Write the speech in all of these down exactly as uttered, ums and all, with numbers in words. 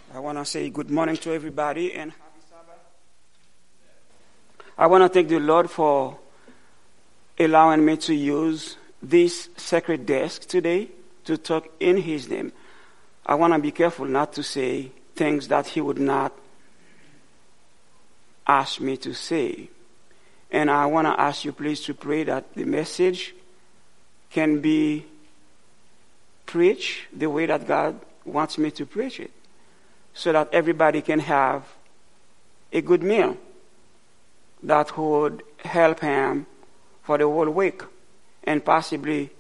I want to say good morning to everybody and happy Sabbath. I want to thank the Lord for allowing me to use this sacred desk today to talk in His name. I want to be careful not to say things that He would not ask me to say. And I want to ask you please to pray that the message can be preached the way that God wants me to preach it, so that everybody can have a good meal that would help him for the whole week and possibly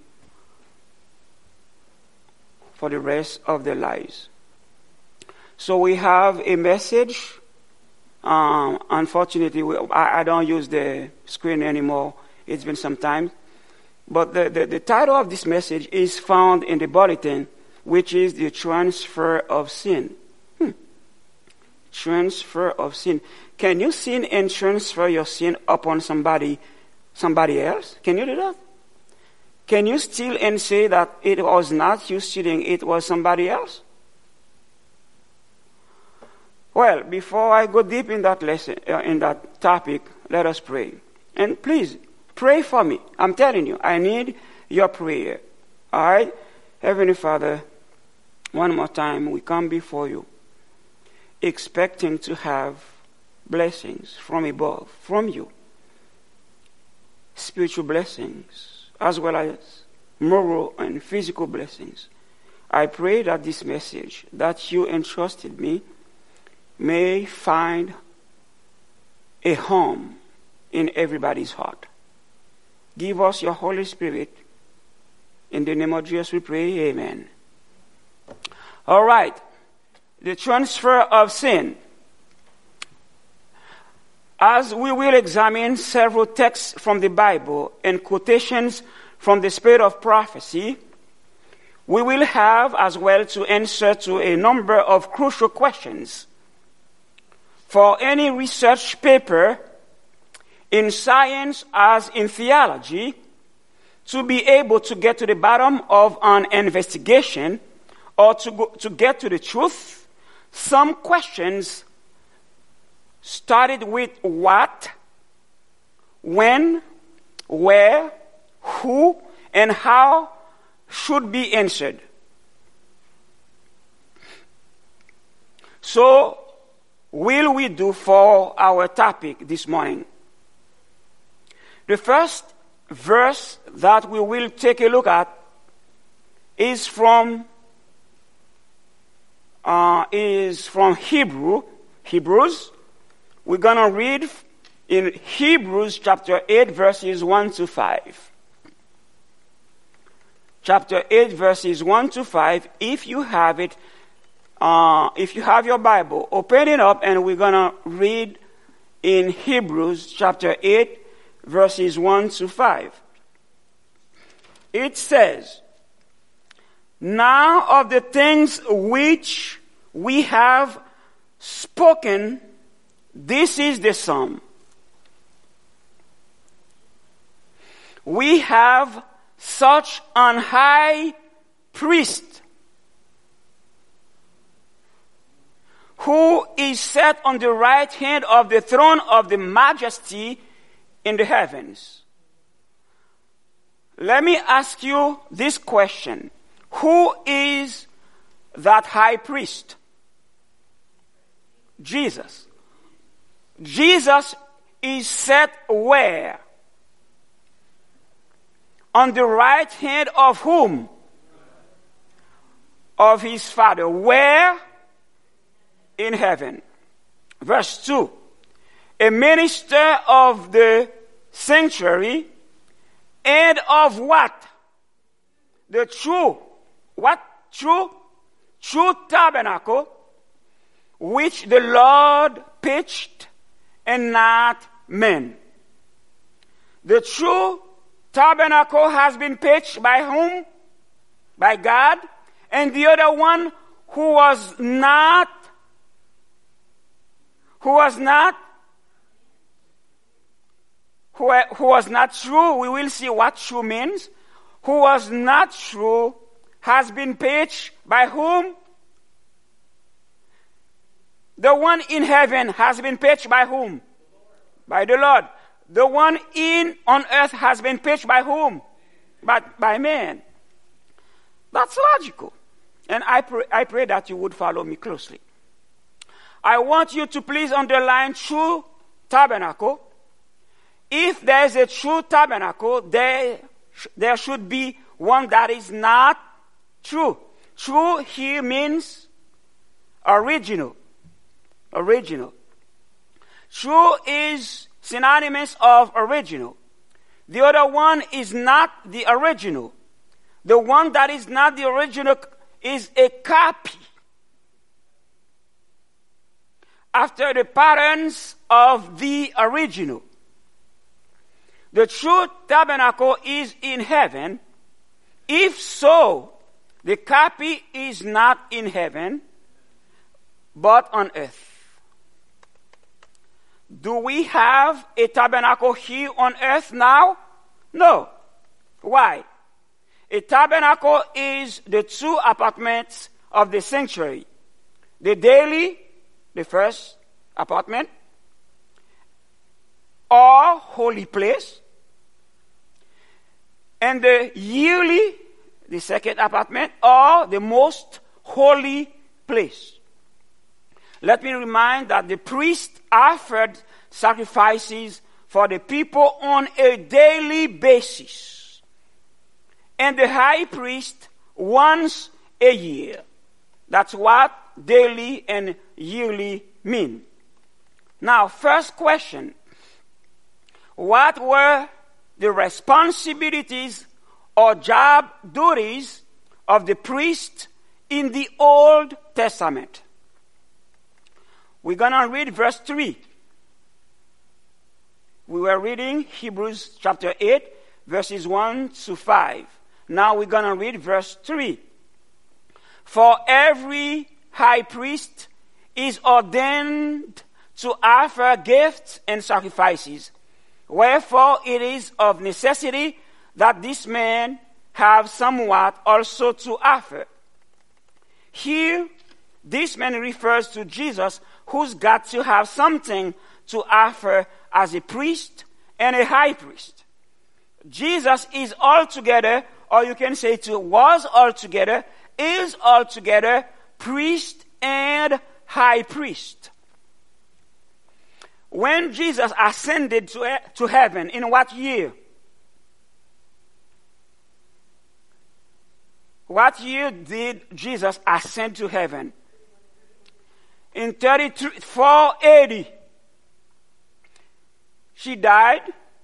for the rest of their lives. So we have a message. Um, unfortunately, we, I, I don't use the screen anymore. It's been some time. But the, the, the title of this message is found in the bulletin, which is the transfer of sin. Hmm. Transfer of sin. Can you sin and transfer your sin upon somebody, somebody else? Can you do that? Can you steal and say that it was not you stealing, it was somebody else? Well, before I go deep in that lesson, uh, in that topic, let us pray. And please, pray for me. I'm telling you, I need your prayer. All right? Heavenly Father, one more time, we come before you, expecting to have blessings from above, from you. Spiritual blessings, as well as moral and physical blessings. I pray that this message that you entrusted me may find a home in everybody's heart. Give us your Holy Spirit. In the name of Jesus we pray, amen. All right. The transfer of sin. As we will examine several texts from the Bible and quotations from the Spirit of Prophecy, we will have as well to answer to a number of crucial questions. For any research paper in science as in theology, to be able to get to the bottom of an investigation or to go, to get to the truth, some questions started with what, when, where, who, and how should be answered. So, will we do for our topic this morning? The first verse that we will take a look at is from uh, is from Hebrew, Hebrews. We're gonna read in Hebrews chapter eight, verses one to five. Chapter eight, verses one to five. If you have it, uh, if you have your Bible, open it up, and we're gonna read in Hebrews chapter eight, verses one to five. It says, "Now of the things which we have spoken, this is the sum. We have such an high priest who is set on the right hand of the throne of the majesty in the heavens." Let me ask you this question. Who is that high priest? Jesus. Jesus is set where? On the right hand of whom? Of his Father. Where? In heaven. Verse two. A minister of the sanctuary and of what? The true, what? True? True tabernacle, which the Lord pitched and not men. The true tabernacle has been pitched by whom? By God. And the other one who was not, who was not, who, who was not true, we will see what true means. Who was not true has been pitched by whom? The one in heaven has been pitched by whom? By the Lord. The one in on earth has been pitched by whom? By, by man. That's logical. And I pray, I pray that you would follow me closely. I want you to please underline true tabernacle. If there is a true tabernacle, there, there should be one that is not true. True here means original. Original. True is synonymous of original. The other one is not the original. The one that is not the original is a copy after the patterns of the original. The true tabernacle is in heaven. If so, the copy is not in heaven, but on earth. Do we have a tabernacle here on earth now? No. Why? A tabernacle is the two apartments of the sanctuary. The daily, the first apartment, or holy place, and the yearly, the second apartment, or the most holy place. Let me remind that the priest offered sacrifices for the people on a daily basis, and the high priest once a year. That's what daily and yearly mean. Now, first question. What were the responsibilities or job duties of the priest in the Old Testament? We're going to read verse three. We were reading Hebrews chapter eight, verses one to five. Now we're going to read verse three. For every high priest is ordained to offer gifts and sacrifices. Wherefore it is of necessity that this man have somewhat also to offer. Here, this man refers to Jesus, who's got to have something to offer as a priest and a high priest. Jesus is altogether, or you can say to was altogether, is altogether priest and high priest. When Jesus ascended to, to heaven, in what year? What year did Jesus ascend to heaven? In thirty-four A D. She died.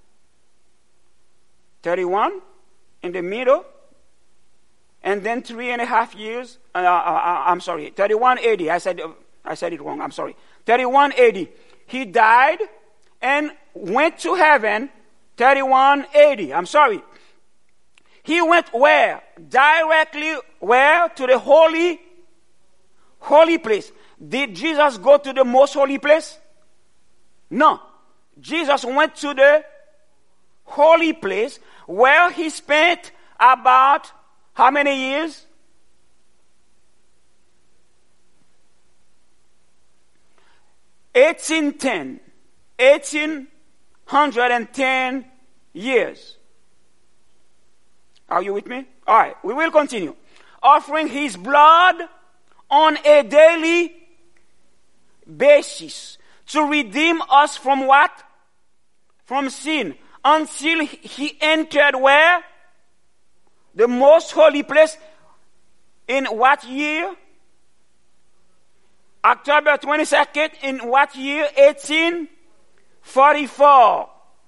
thirty-one in the middle. And then three and a half years. Uh, uh, I'm sorry. thirty-one A D. I said, uh, I said it wrong. I'm sorry. thirty-one A D. He died and went to heaven. thirty-one A D. I'm sorry. He went where? Directly where? To the holy, holy place. Did Jesus go to the most holy place? No. Jesus went to the holy place where he spent about how many years? eighteen ten. eighteen ten years. Are you with me? All right, we will continue. Offering his blood on a daily basis to redeem us from what? From sin. Until he entered where? The most holy place. In what year? October twenty-second. In what year? eighteen forty-four.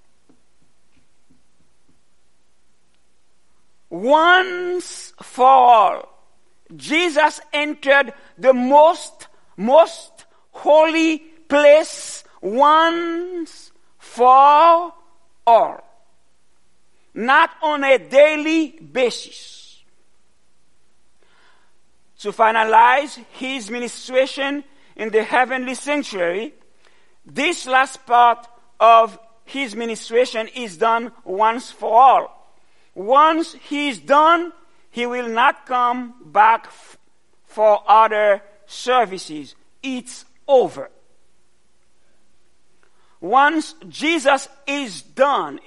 Once for all, Jesus entered the most, most holy place once for all. Not on a daily basis. To finalize his ministration in the heavenly sanctuary, this last part of his ministration is done once for all. Once he is done, he will not come back f- for other services. It's over. Once Jesus is done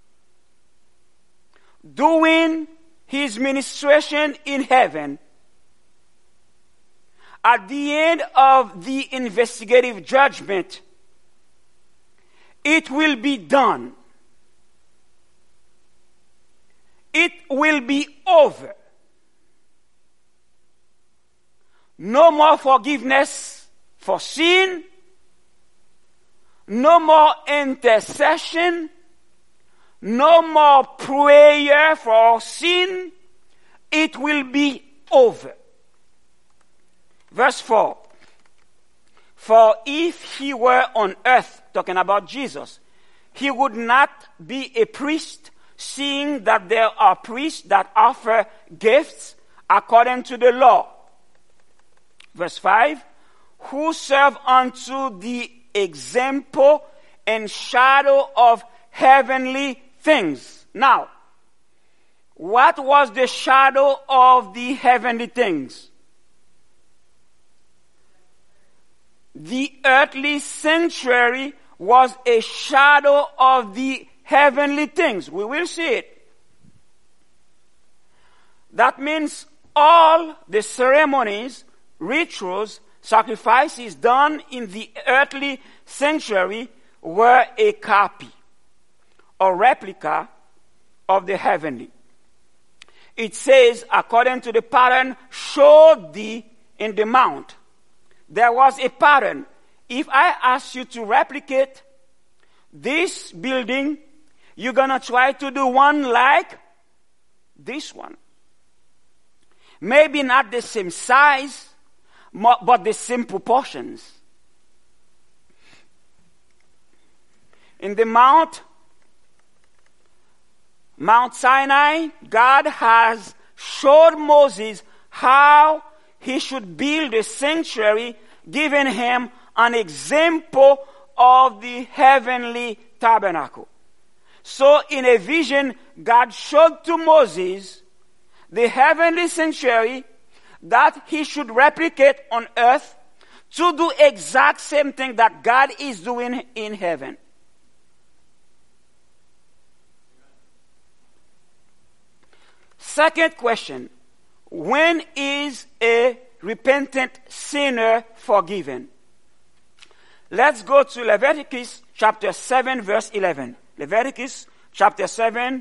doing his ministration in heaven, at the end of the investigative judgment, it will be done. It will be over. No more forgiveness for sin. No more intercession. No more prayer for sin. It will be over. Verse four. For if he were on earth, talking about Jesus, he would not be a priest, seeing that there are priests that offer gifts according to the law. Verse five. Who serve unto the example and shadow of heavenly things. Now, what was the shadow of the heavenly things? The earthly sanctuary was a shadow of the heavenly things. We will see it. That means all the ceremonies, rituals, sacrifices done in the earthly sanctuary were a copy or replica of the heavenly. It says, according to the pattern showed thee in the mount. There was a pattern. If I ask you to replicate this building, you're going to try to do one like this one. Maybe not the same size, but the same proportions. In the Mount, Mount Sinai, God has showed Moses how he should build a sanctuary, giving him an example of the heavenly tabernacle. So in a vision, God showed to Moses the heavenly sanctuary that he should replicate on earth to do exact same thing that God is doing in heaven. Second question, when is a repentant sinner forgiven? Let's go to Leviticus chapter seven verse eleven. Leviticus chapter seven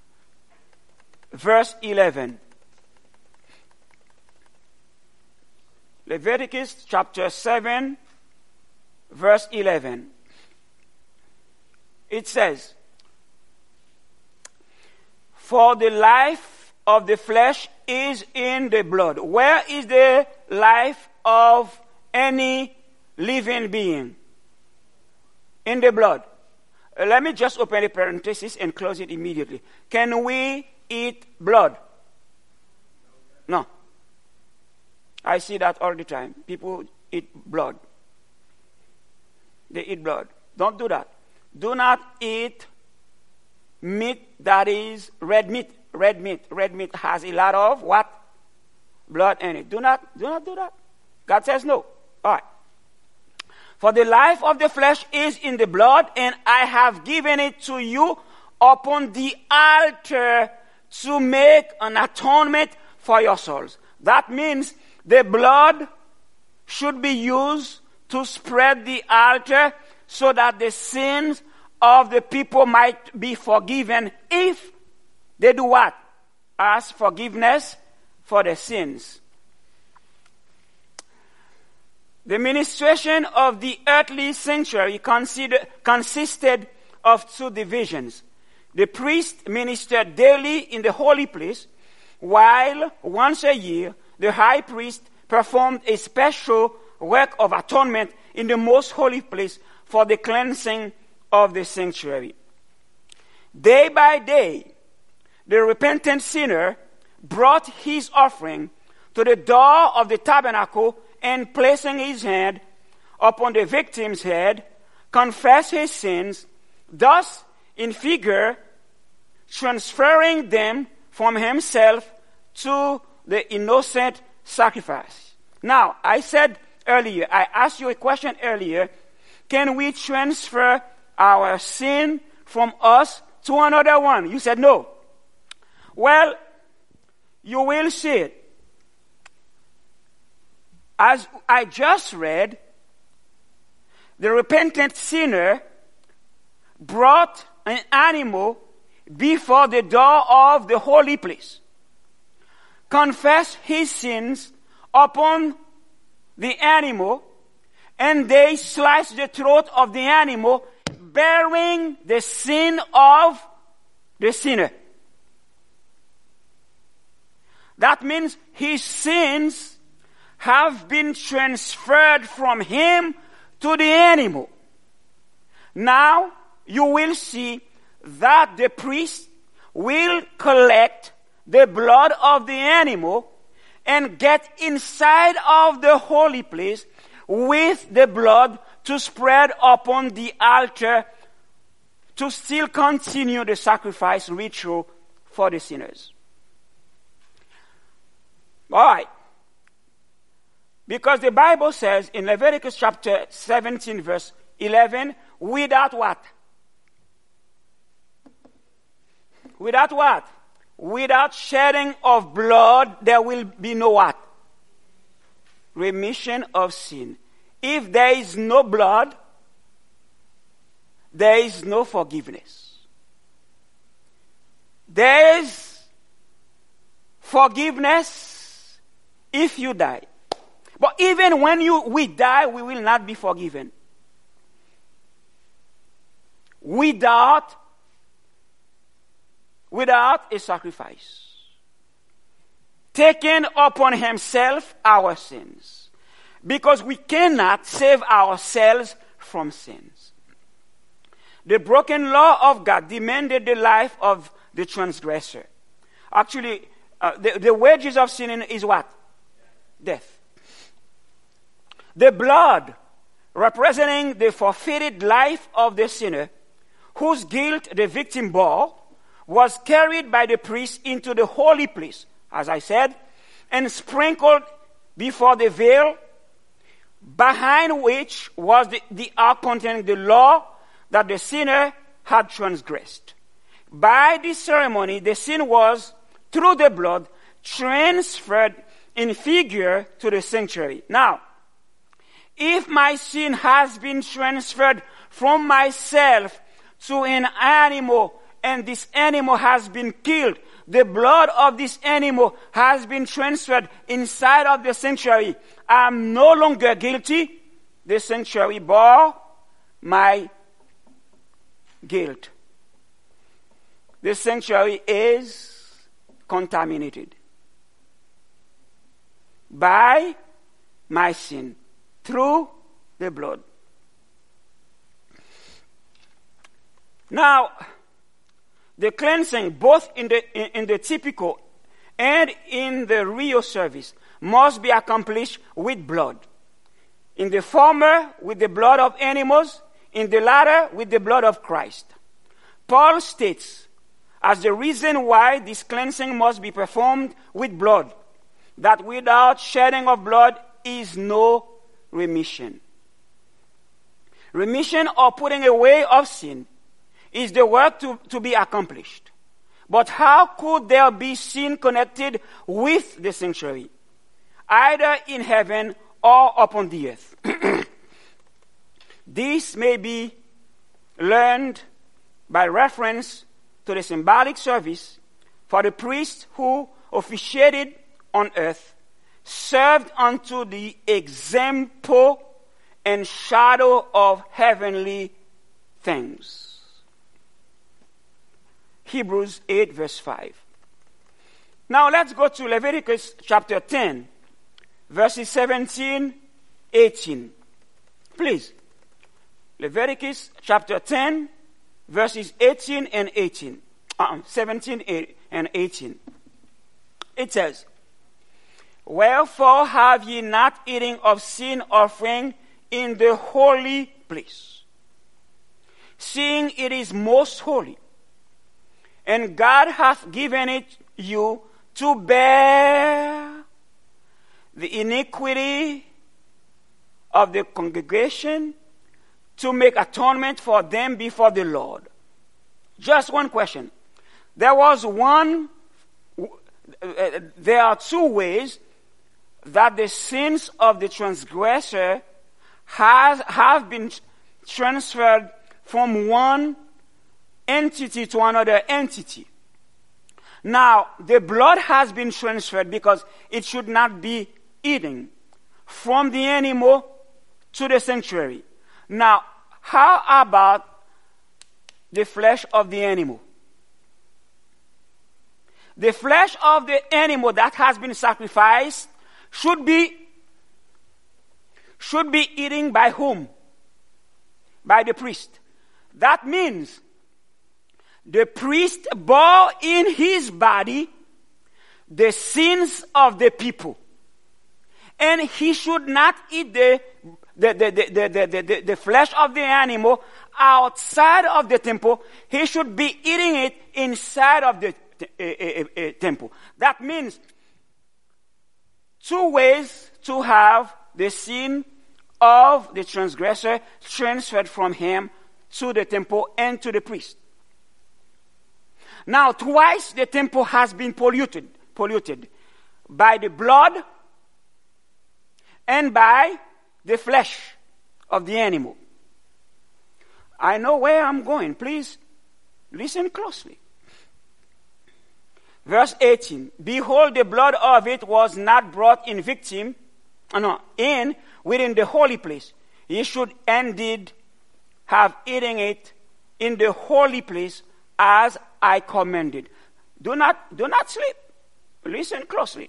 verse eleven. Leviticus chapter seven, verse eleven. It says, for the life of the flesh is in the blood. Where is the life of any living being? In the blood. Uh, let me just open a parenthesis and close it immediately. Can we eat blood? No. I see that all the time. People eat blood. They eat blood. Don't do that. Do not eat meat that is red meat. Red meat. Red meat has a lot of what? Blood in it. Do not, do not do that. God says no. All right. For the life of the flesh is in the blood, and I have given it to you upon the altar to make an atonement for your souls. That means the blood should be used to spread the altar so that the sins of the people might be forgiven if they do what? Ask forgiveness for their sins. The ministration of the earthly sanctuary consider, consisted of two divisions. The priest ministered daily in the holy place, while once a year the high priest performed a special work of atonement in the most holy place for the cleansing of the sanctuary. Day by day, the repentant sinner brought his offering to the door of the tabernacle and, placing his hand upon the victim's head, confessed his sins, thus in figure transferring them from himself to the innocent sacrifice. Now, I said earlier. I asked you a question earlier. Can we transfer our sin from us to another one? You said no. Well, you will see it. As I just read, the repentant sinner brought an animal before the door of the holy place, confessed his sins upon the animal, and they sliced the throat of the animal, bearing the sin of the sinner. That means his sins have been transferred from him to the animal. Now you will see that the priest will collect the blood of the animal and get inside of the holy place with the blood to spread upon the altar to still continue the sacrifice ritual for the sinners. All right. Because the Bible says in Leviticus chapter seventeen verse eleven, without what? Without what? Without shedding of blood, there will be no what? Remission of sin. If there is no blood, there is no forgiveness. There is forgiveness if you die. But even when you we die, we will not be forgiven. Without, without a sacrifice. Taking upon himself our sins. Because we cannot save ourselves from sins. The broken law of God demanded the life of the transgressor. Actually, uh, the, the wages of sin is what? Death. The blood representing the forfeited life of the sinner, whose guilt the victim bore, was carried by the priest into the holy place, as I said, and sprinkled before the veil, behind which was the, the ark containing the law that the sinner had transgressed. By this ceremony, the sin was, through the blood, transferred in figure to the sanctuary. Now, if my sin has been transferred from myself to an animal, and this animal has been killed, the blood of this animal has been transferred inside of the sanctuary, I'm no longer guilty. The sanctuary bore my guilt. The sanctuary is contaminated by my sin through the blood. Now, the cleansing, both in the in, in the typical and in the real service, must be accomplished with blood. In the former, with the blood of animals; in the latter, with the blood of Christ. Paul states, as the reason why this cleansing must be performed with blood, that without shedding of blood is no remission. Remission, or putting away of sin, is the work to, to be accomplished. But how could there be sin connected with the sanctuary? Either in heaven or upon the earth. This may be learned by reference to the symbolic service for the priest who officiated on earth, served unto the example and shadow of heavenly things. Hebrews eight verse five. Now let's go to Leviticus chapter ten, verses seventeen, eighteen. Please. Leviticus chapter ten, verses eighteen and eighteen. Uh, seventeen and eighteen. It says, wherefore have ye not eaten of sin offering in the holy place, seeing it is most holy, and God hath given it you to bear the iniquity of the congregation to make atonement for them before the Lord. Just one question. There was one, uh, there are two ways that the sins of the transgressor has, have been transferred from one entity to another entity. Now, the blood has been transferred because it should not be eaten from the animal to the sanctuary. Now, how about the flesh of the animal? The flesh of the animal that has been sacrificed should be should be eaten by whom? By the priest. That means the priest bore in his body the sins of the people. And he should not eat the the, the, the, the, the, the, the flesh of the animal outside of the temple. He should be eating it inside of the uh, uh, uh, temple. That means two ways to have the sin of the transgressor transferred from him to the temple and to the priest. Now, twice the temple has been polluted, polluted by the blood and by the flesh of the animal. I know where I'm going. Please listen closely. Verse eighteen. Behold, the blood of it was not brought in victim, no, in within the holy place. Ye should indeed have eaten it in the holy place as I commanded. Do not, do not sleep. Listen closely.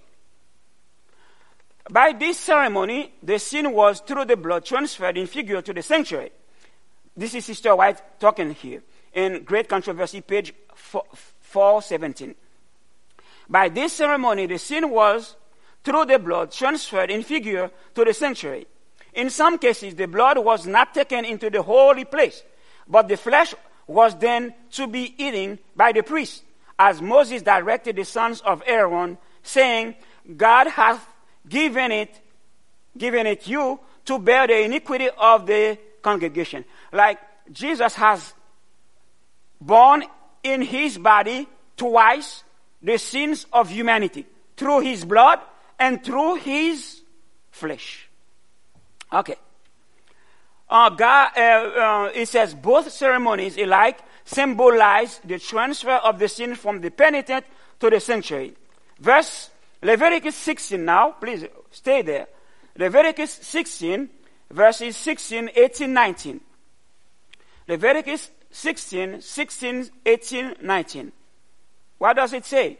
By this ceremony, the sin was through the blood transferred in figure to the sanctuary. This is Sister White talking here in Great Controversy, page four seventeen. By this ceremony, the sin was through the blood transferred in figure to the sanctuary. In some cases, the blood was not taken into the holy place, but the flesh was then to be eaten by the priest, as Moses directed the sons of Aaron, saying, God hath given it, given it you to bear the iniquity of the congregation. Like Jesus has borne in his body twice the sins of humanity, through his blood and through his flesh. Okay. Uh, God, uh, uh, it says both ceremonies alike symbolize the transfer of the sin from the penitent to the sanctuary. Verse Leviticus sixteen now, please stay there. Leviticus sixteen, verses sixteen, eighteen, nineteen. Leviticus sixteen, sixteen, eighteen, nineteen. What does it say?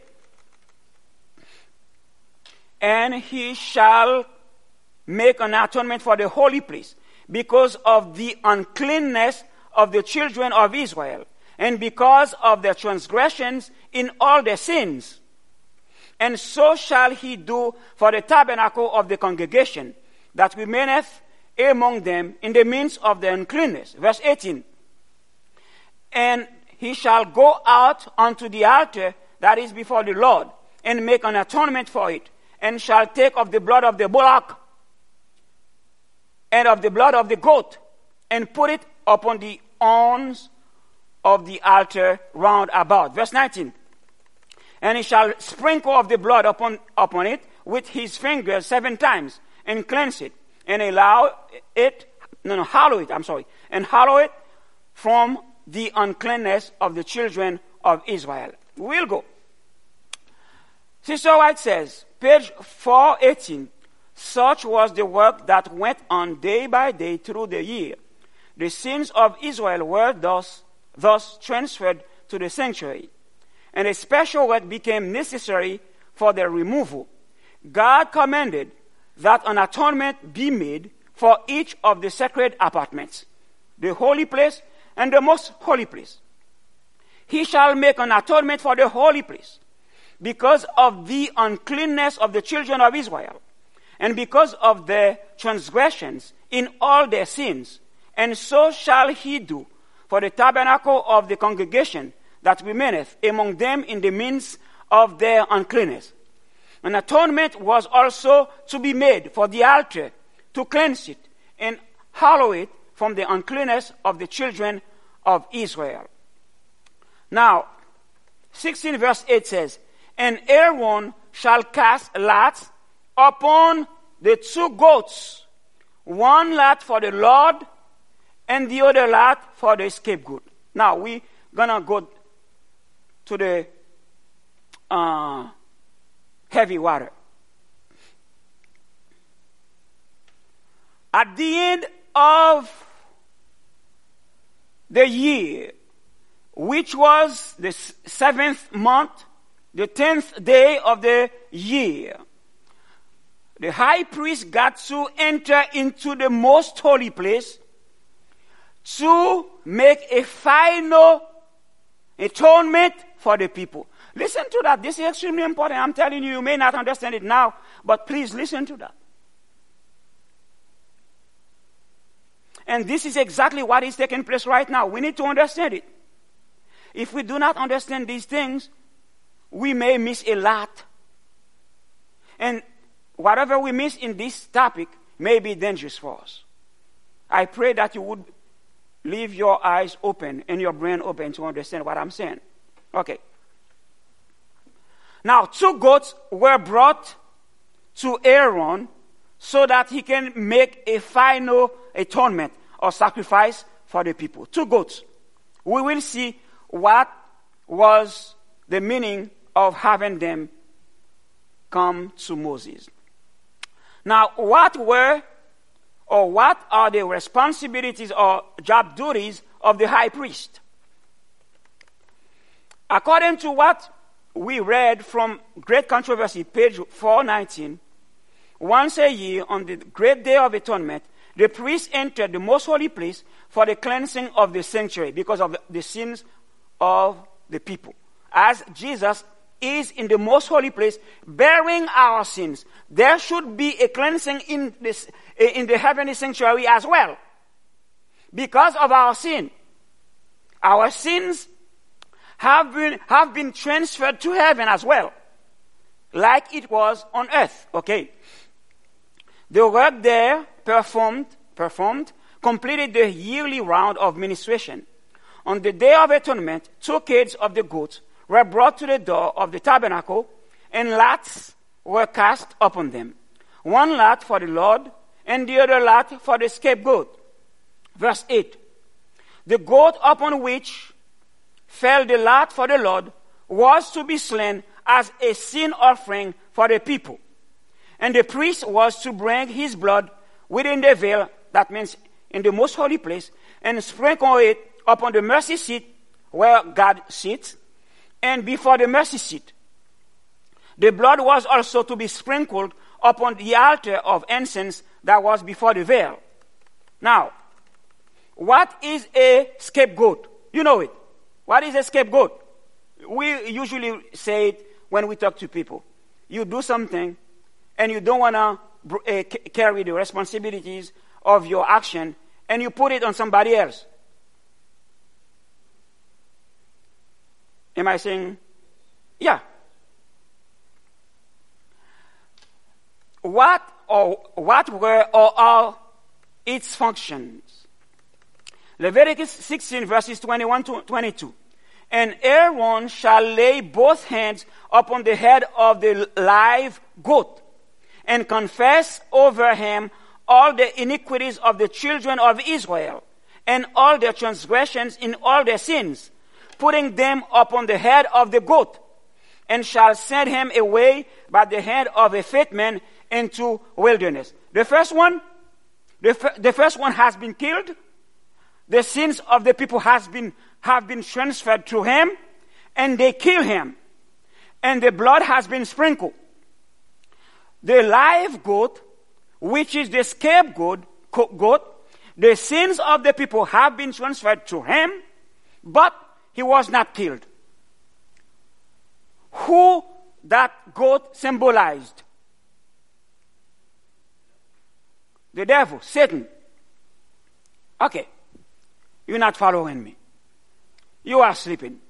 And he shall make an atonement for the holy place, because of the uncleanness of the children of Israel, and because of their transgressions in all their sins. And so shall he do for the tabernacle of the congregation, that remaineth among them in the midst of the uncleanness. Verse eighteen. And he shall go out unto the altar that is before the Lord, and make an atonement for it, and shall take of the blood of the bullock and of the blood of the goat, and put it upon the horns of the altar round about. Verse nineteen. And he shall sprinkle of the blood upon, upon it with his fingers seven times, and cleanse it, and allow it, no, no, hallow it, I'm sorry, and hallow it from the uncleanness of the children of Israel. We'll go. Sister White says, page four eighteen, such was the work that went on day by day through the year. The sins of Israel were thus, thus transferred to the sanctuary, and a special work became necessary for their removal. God commanded that an atonement be made for each of the sacred apartments, the holy place and the most holy place. He shall make an atonement for the holy place, because of the uncleanness of the children of Israel, and because of their transgressions in all their sins. And so shall he do for the tabernacle of the congregation that remaineth among them in the midst of their uncleanness. An atonement was also to be made for the altar, to cleanse it, and hallow it from the uncleanness of the children of Israel. Now, sixteen verse eight says, and Aaron shall cast lots upon the two goats, one lot for the Lord and the other lot for the scapegoat. Now, we're going to go to the uh, heavy water. At the end of the year, which was the seventh month, the tenth day of the year, the high priest got to enter into the most holy place to make a final atonement for the people. Listen to that. This is extremely important. I'm telling you, you may not understand it now, but please listen to that. And this is exactly what is taking place right now. We need to understand it. If we do not understand these things, we may miss a lot. And whatever we miss in this topic may be dangerous for us. I pray that you would leave your eyes open and your brain open to understand what I'm saying. Okay. Now, two goats were brought to Aaron so that he can make a final atonement or sacrifice for the people. Two goats. We will see what was the meaning of having them come to Moses. Now, what were or what are the responsibilities or job duties of the high priest? According to what we read from Great Controversy, page four nineteen, once a year on the great day of atonement, the priest entered the most holy place for the cleansing of the sanctuary because of the sins of the people. As Jesus is in the most holy place bearing our sins, there should be a cleansing in this in the heavenly sanctuary as well. Because of our sin, our sins have been have been transferred to heaven as well, like it was on earth. Okay. The work there performed performed completed the yearly round of ministration. On the day of atonement, two kids of the goats were brought to the door of the tabernacle, and lots were cast upon them. One lot for the Lord, and the other lot for the scapegoat. Verse eight. The goat upon which fell the lot for the Lord was to be slain as a sin offering for the people. And the priest was to bring his blood within the veil, that means in the most holy place, and sprinkle it upon the mercy seat where God sits, and before the mercy seat. The blood was also to be sprinkled upon the altar of incense that was before the veil. Now, what is a scapegoat? You know it. What is a scapegoat? We usually say it when we talk to people. You do something, and you don't want to uh, c- carry the responsibilities of your action, and you put it on somebody else. Am I saying? Yeah. What or what were or are its functions? Leviticus sixteen verses twenty-one to twenty-two. And Aaron shall lay both hands upon the head of the live goat and confess over him all the iniquities of the children of Israel and all their transgressions in all their sins, putting them upon the head of the goat, and shall send him away by the hand of a fit man into wilderness. The first one, the, f- the first one has been killed. The sins of the people has been have been transferred to him, and they kill him, and the blood has been sprinkled. The live goat, which is the scapegoat, goat, the sins of the people have been transferred to him, but he was not killed. Who that goat symbolized? The devil, Satan. Okay. You're not following me. You are sleeping.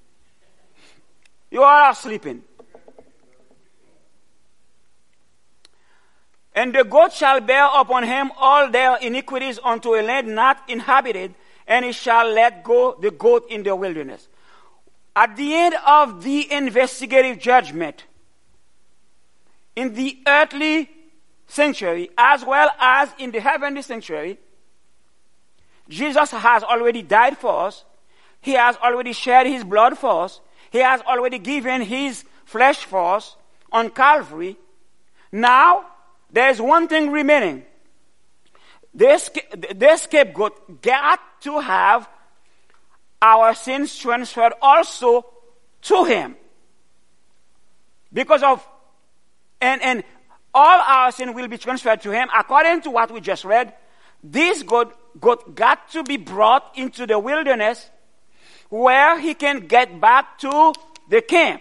You are sleeping. And the goat shall bear upon him all their iniquities unto a land not inhabited, and he shall let go the goat in the wilderness. At the end of the investigative judgment, in the earthly sanctuary as well as in the heavenly sanctuary, Jesus has already died for us. He has already shed his blood for us. He has already given his flesh for us on Calvary. Now, there is one thing remaining. This, this scapegoat got to have our sins transferred also to him. Because of, and, and all our sin will be transferred to him. According to what we just read, this goat, goat got to be brought into the wilderness where he can get back to the camp.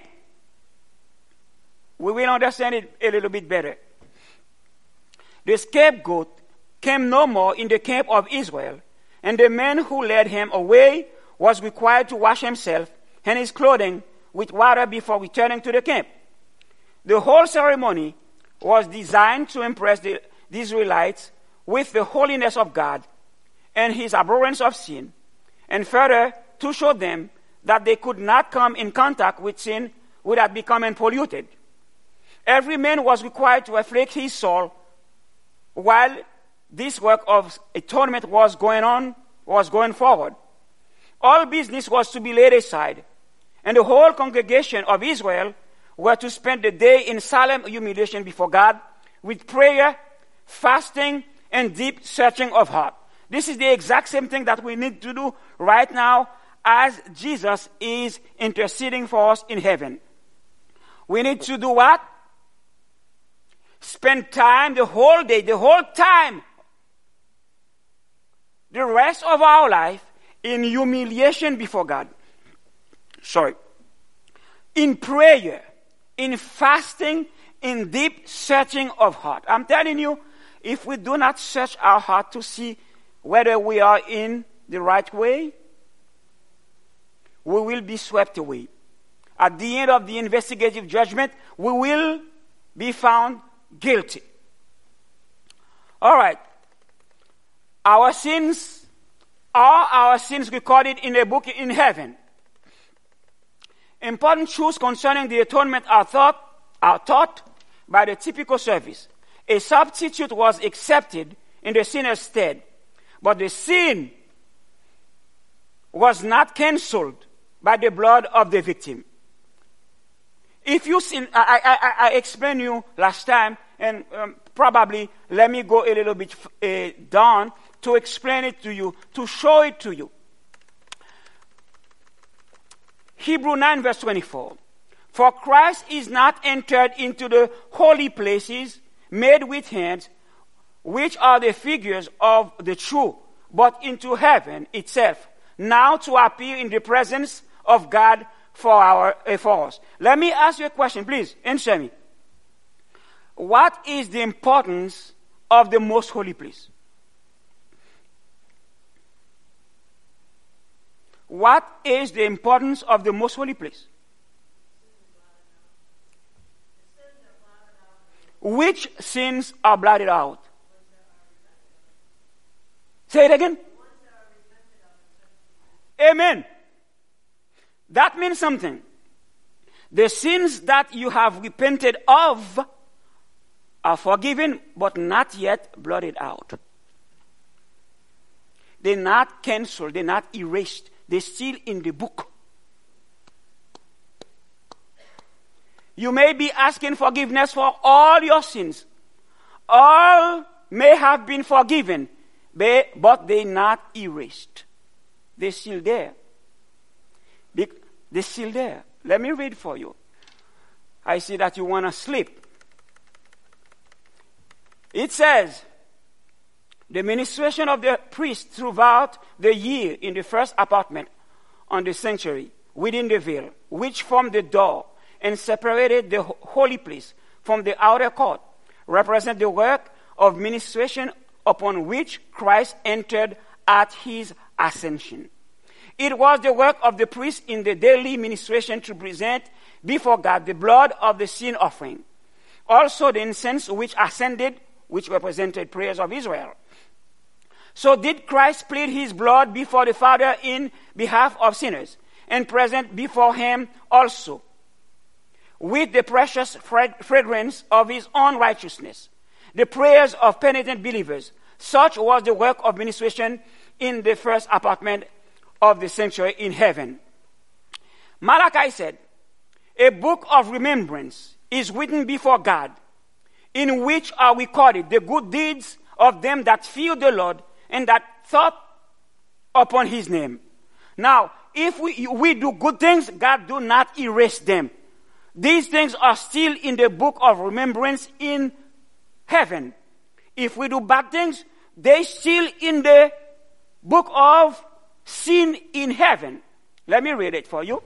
We will understand it a little bit better. The scapegoat came no more in the camp of Israel, and the man who led him away was required to wash himself and his clothing with water before returning to the camp. The whole ceremony was designed to impress the, the Israelites with the holiness of God and his abhorrence of sin, and further to show them that they could not come in contact with sin without becoming polluted. Every man was required to afflict his soul while this work of atonement was going on, was going forward. All business was to be laid aside, and the whole congregation of Israel were to spend the day in solemn humiliation before God with prayer, fasting, and deep searching of heart. This is the exact same thing that we need to do right now as Jesus is interceding for us in heaven. We need to do what? Spend time, the whole day, the whole time, the rest of our life in humiliation before God. Sorry. In prayer, in fasting, in deep searching of heart. I'm telling you, if we do not search our heart to see whether we are in the right way, we will be swept away. At the end of the investigative judgment, we will be found guilty. All right. Our sins are our sins recorded in a book in heaven. Important truths concerning the atonement are taught, are taught by the typical service. A substitute was accepted in the sinner's stead, but the sin was not cancelled by the blood of the victim. If you sin, I, I, I explained you last time, and um, probably let me go a little bit uh, down to explain it to you, to show it to you. Hebrew nine verse twenty-four. For Christ is not entered into the holy places made with hands, which are the figures of the true, but into heaven itself, now to appear in the presence of God for our uh, for us. Let me ask you a question, please. Answer me. What is the importance of the most holy place? What is the importance of the most holy place? Which sins are blotted out? Say it again. Amen. That means something. The sins that you have repented of are forgiven, but not yet blotted out. They're not cancelled. They're not erased. They're still in the book. You may be asking forgiveness for all your sins. All may have been forgiven, but they're not erased. They're still there. They're still there. Let me read for you. I see that you want to sleep. It says, the ministration of the priest throughout the year in the first apartment on the sanctuary within the veil, which formed the door and separated the holy place from the outer court, represent the work of ministration upon which Christ entered at his ascension. It was the work of the priest in the daily ministration to present before God the blood of the sin offering. Also the incense which ascended which represented prayers of Israel. So did Christ plead his blood before the Father in behalf of sinners, and present before him also with the precious fragrance of his own righteousness, the prayers of penitent believers. Such was the work of ministration in the first apartment of the sanctuary in heaven. Malachi said, a book of remembrance is written before God, in which are recorded the good deeds of them that fear the Lord and that thought upon his name. Now, if we, we do good things, God do not erase them. These things are still in the book of remembrance in heaven. If we do bad things, they still in the book of sin in heaven. Let me read it for you.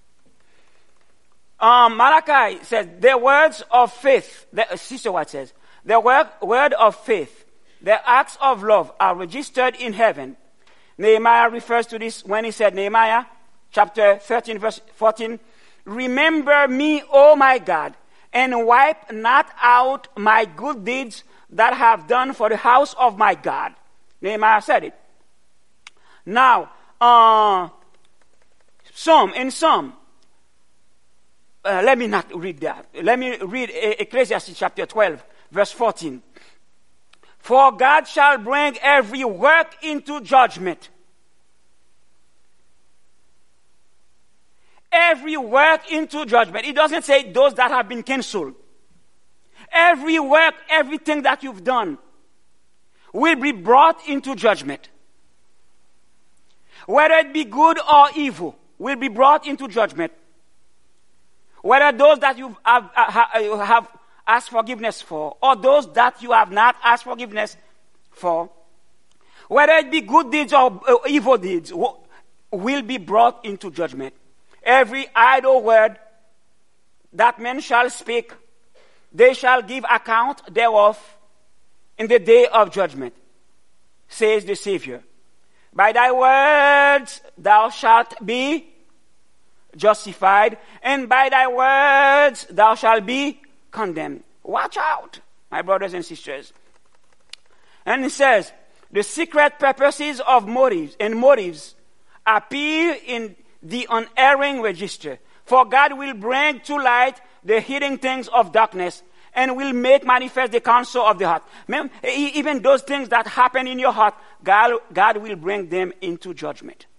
Um, Malachi says, the words of faith, the, Sister White says, the word, word of faith, the acts of love are registered in heaven. Nehemiah refers to this when he said, Nehemiah chapter thirteen verse fourteen, remember me, O my God, and wipe not out my good deeds that I have done for the house of my God. Nehemiah said it. Now, uh, some, in some, uh, let me not read that. Let me read Ecclesiastes chapter twelve, verse fourteen. For God shall bring every work into judgment. Every work into judgment. It doesn't say those that have been canceled. Every work, everything that you've done will be brought into judgment. Whether it be good or evil will be brought into judgment. Whether those that you have, have asked forgiveness for, or those that you have not asked forgiveness for, whether it be good deeds or evil deeds, will be brought into judgment. Every idle word that men shall speak, they shall give account thereof in the day of judgment, says the Savior. By thy words thou shalt be justified, and by thy words thou shalt be condemned. Watch out, my brothers and sisters. And it says, the secret purposes of motives and motives appear in the unerring register. For God will bring to light the hidden things of darkness and will make manifest the counsel of the heart. Even those things that happen in your heart, God, God will bring them into judgment.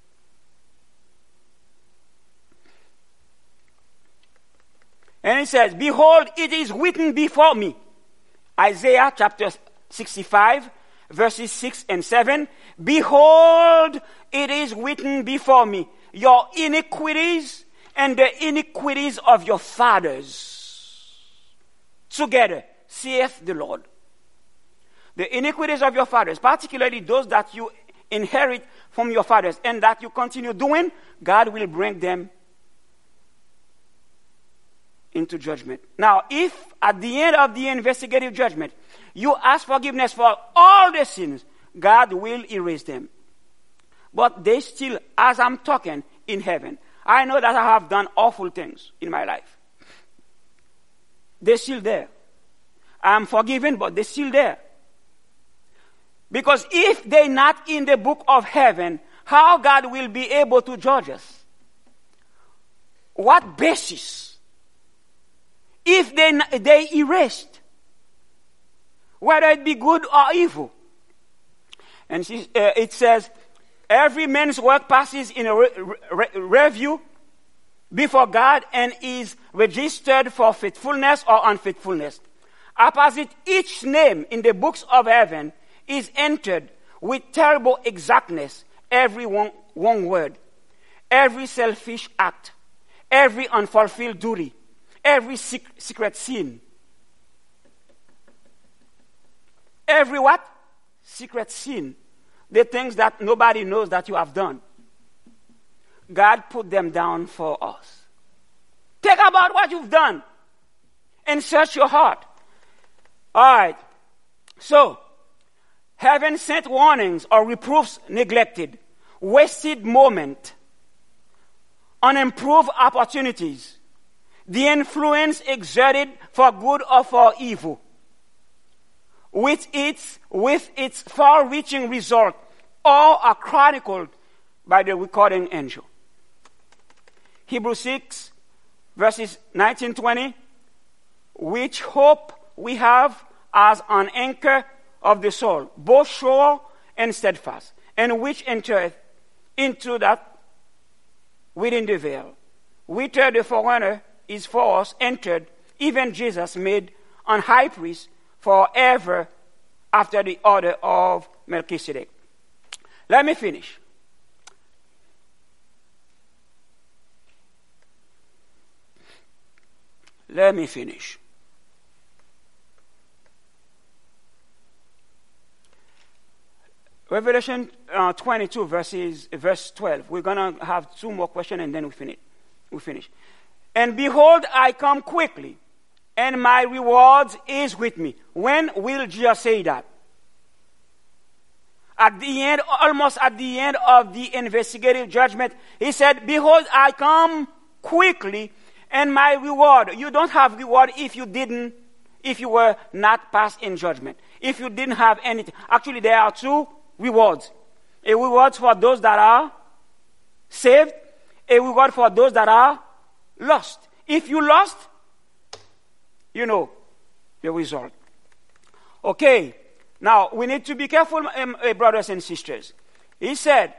And it says, behold, it is written before me. Isaiah chapter sixty-five, verses six and seven. Behold, it is written before me, your iniquities and the iniquities of your fathers together, saith the Lord. The iniquities of your fathers, particularly those that you inherit from your fathers and that you continue doing, God will bring them into judgment. Now, if at the end of the investigative judgment, you ask forgiveness for all the sins, God will erase them. But they still, as I'm talking in heaven, I know that I have done awful things in my life. They're still there. I'm forgiven, but they're still there. Because if they're not in the book of heaven, how God will be able to judge us? What basis? If they, they erased, whether it be good or evil. And she, uh, it says, every man's work passes in a re- re- review before God and is registered for faithfulness or unfaithfulness. Opposite each name in the books of heaven is entered with terrible exactness, every one, one word, every selfish act, every unfulfilled duty, every secret, secret sin. Every what? Secret sin. The things that nobody knows that you have done. God put them down for us. Think about what you've done and search your heart. All right. So, heaven sent warnings or reproofs neglected, wasted moment, unimproved opportunities, the influence exerted for good or for evil, with its, with its far-reaching result, all are chronicled by the recording angel. Hebrews six, verses nineteen to twenty, which hope we have as an anchor of the soul, both sure and steadfast, and which entereth into that within the veil, whither the forerunner is for us entered, even Jesus made an high priest forever after the order of Melchizedek. Let me finish. Let me finish. Revelation uh, twenty-two, verses, verse twelve. We're going to have two more questions and then we finish. We finish. And behold, I come quickly, and my reward is with me. When will Jesus say that? At the end, almost at the end of the investigative judgment, he said, behold, I come quickly, and my reward. You don't have reward if you didn't, if you were not passed in judgment. If you didn't have anything. Actually, there are two rewards. A reward for those that are saved, a reward for those that are lost. If you lost, you know the result. Okay, now we need to be careful, um, uh, brothers and sisters. He said,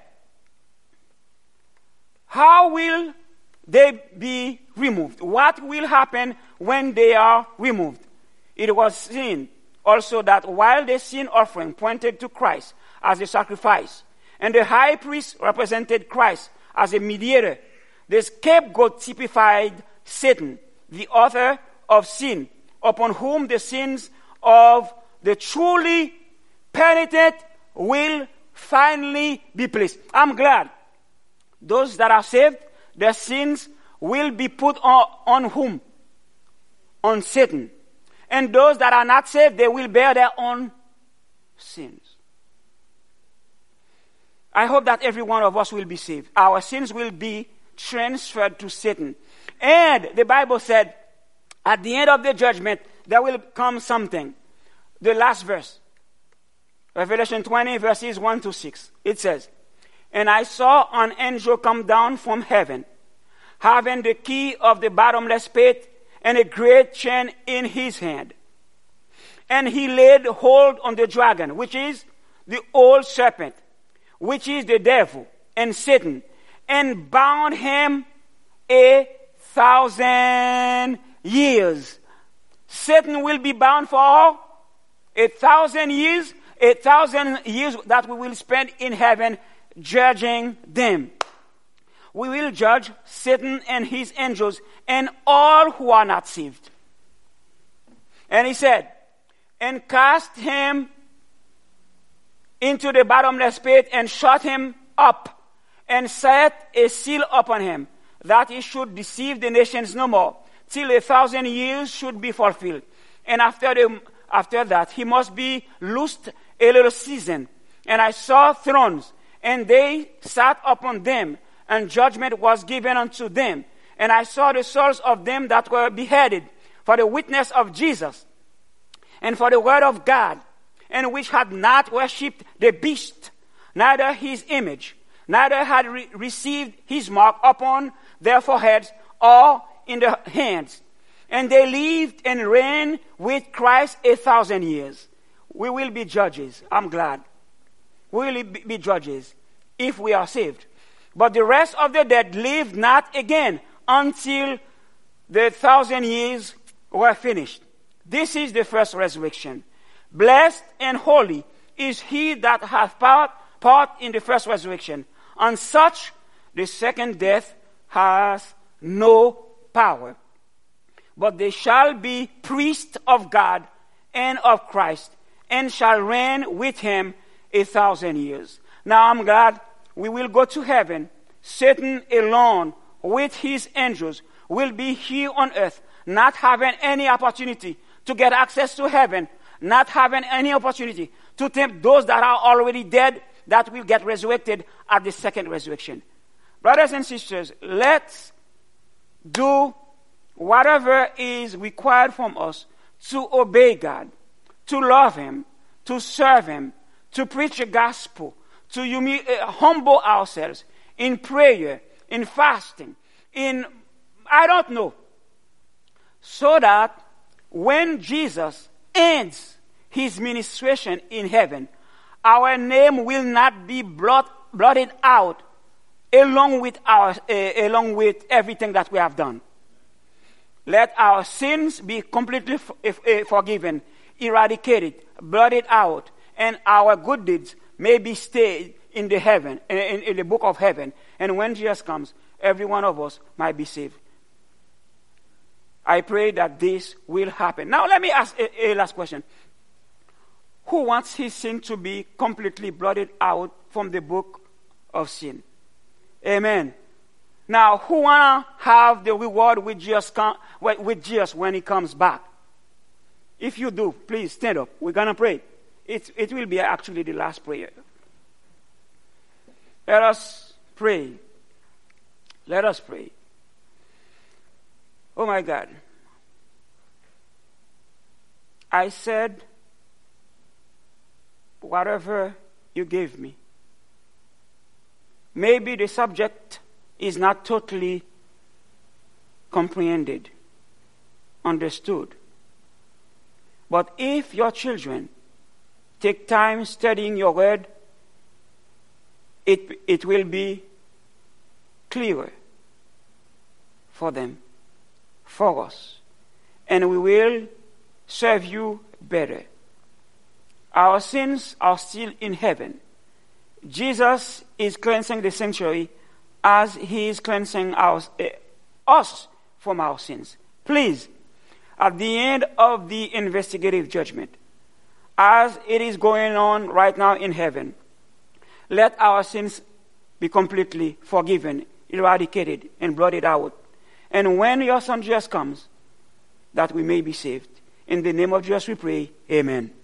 how will they be removed? What will happen when they are removed? It was seen also that while the sin offering pointed to Christ as a sacrifice, and the high priest represented Christ as a mediator, the scapegoat typified Satan, the author of sin, upon whom the sins of the truly penitent will finally be placed. I'm glad. Those that are saved, their sins will be put on, on whom? On Satan. And those that are not saved, they will bear their own sins. I hope that every one of us will be saved. Our sins will be transferred to Satan. And the Bible said, at the end of the judgment, there will come something. The last verse, Revelation twenty, verses one to six. It says, and I saw an angel come down from heaven, having the key of the bottomless pit and a great chain in his hand. And he laid hold on the dragon, which is the old serpent, which is the devil and Satan, and bound him a thousand years. Satan will be bound for a thousand years, a thousand years that we will spend in heaven judging them. We will judge Satan and his angels and all who are not saved. And he said, and cast him into the bottomless pit and shut him up and set a seal upon him, that he should deceive the nations no more, till a thousand years should be fulfilled. And after the, after that, he must be loosed a little season. And I saw thrones, and they sat upon them, and judgment was given unto them. And I saw the souls of them that were beheaded for the witness of Jesus, and for the word of God, and which had not worshipped the beast, neither his image, neither had re- received his mark upon their foreheads or in their hands. And they lived and reigned with Christ a thousand years. We will be judges. I'm glad. We will be judges if we are saved. But the rest of the dead lived not again until the thousand years were finished. This is the first resurrection. Blessed and holy is he that hath part, part in the first resurrection. On such the second death has no power. But they shall be priests of God and of Christ, and shall reign with him a thousand years. Now I'm glad we will go to heaven. Satan alone with his angels will be here on earth, not having any opportunity to get access to heaven, not having any opportunity to tempt those that are already dead that will get resurrected at the second resurrection. Brothers and sisters, let's do whatever is required from us to obey God, to love him, to serve him, to preach the gospel, to humi- uh, humble ourselves in prayer, in fasting, in, I don't know, so that when Jesus ends his ministration in heaven, our name will not be blot, blotted out along with our, uh, along with everything that we have done. Let our sins be completely f- if, uh, forgiven, eradicated, blotted out, and our good deeds may be stayed in the heaven, in, in the book of heaven. And when Jesus comes, every one of us might be saved. I pray that this will happen. Now let me ask a, a last question. Who wants his sin to be completely blotted out from the book of sin? Amen. Now, who wanna have the reward with Jesus, with Jesus when he comes back? If you do, please stand up. We're gonna pray. It, it will be actually the last prayer. Let us pray. Let us pray. Oh my God. I said, whatever you gave me. Maybe the subject is not totally comprehended, understood. But if your children take time studying your word, it, it will be clearer for them, for us, and we will serve you better. Our sins are still in heaven. Jesus is cleansing the sanctuary as he is cleansing our, uh, us from our sins. Please, at the end of the investigative judgment, as it is going on right now in heaven, let our sins be completely forgiven, eradicated, and blotted out. And when your son Jesus comes, that we may be saved. In the name of Jesus we pray, amen.